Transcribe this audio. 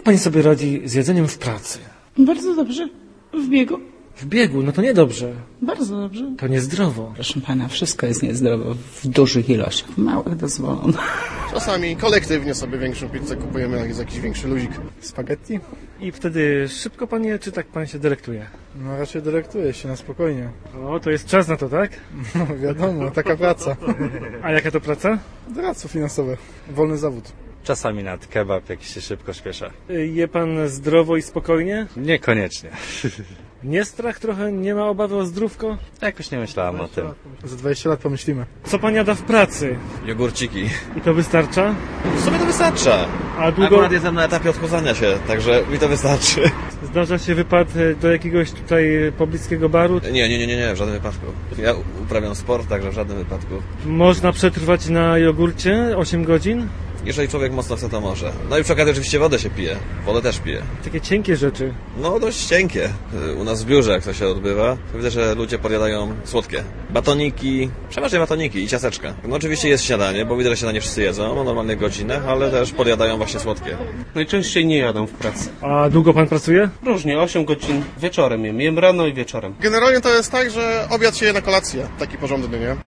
pani sobie radzi z jedzeniem w pracy? Bardzo dobrze. W biegu. W biegu? No to niedobrze. Bardzo dobrze. To niezdrowo. Proszę pana, wszystko jest niezdrowo w dużych ilościach. W małych dozwolono. Czasami kolektywnie sobie większą pizzę kupujemy, jak jest jakiś większy luzik. Spaghetti? I wtedy szybko pan je, czy tak pan się delektuje? No raczej delektuję się na spokojnie. O, to jest czas na to, tak? No wiadomo, taka praca. A jaka to praca? Doradców finansowe. Wolny zawód. Czasami nad kebab, jak się szybko śpieszę. Je pan zdrowo i spokojnie? Niekoniecznie. Nie strach trochę? Nie ma obawy o zdrówko? Jakoś nie myślałem o tym. Za 20 lat pomyślimy. Co pan jada w pracy? Jogurciki. I to wystarcza? W sumie to wystarcza. A długo Akurat jestem na etapie odchudzania się, także mi to wystarczy. zdarza się wypad do jakiegoś tutaj pobliskiego baru? Nie, w żadnym wypadku. Ja uprawiam sport, także w żadnym wypadku. Można przetrwać na jogurcie 8 godzin? Jeżeli człowiek mocno chce, to może. No i przy okazji oczywiście wodę się pije. Wodę też pije. Takie cienkie rzeczy. No dość cienkie. U nas w biurze, jak to się odbywa, to widzę, że ludzie podjadają słodkie. Batoniki, przeważnie batoniki i ciasteczka. No oczywiście jest śniadanie, bo widzę, że śniadanie wszyscy jedzą o normalnych godzinach, ale też podjadają właśnie słodkie. Najczęściej nie jadę w pracy. A długo pan pracuje? Różnie, 8 godzin wieczorem jem rano i wieczorem. Generalnie to jest tak, że obiad się je na kolację, taki porządny, nie?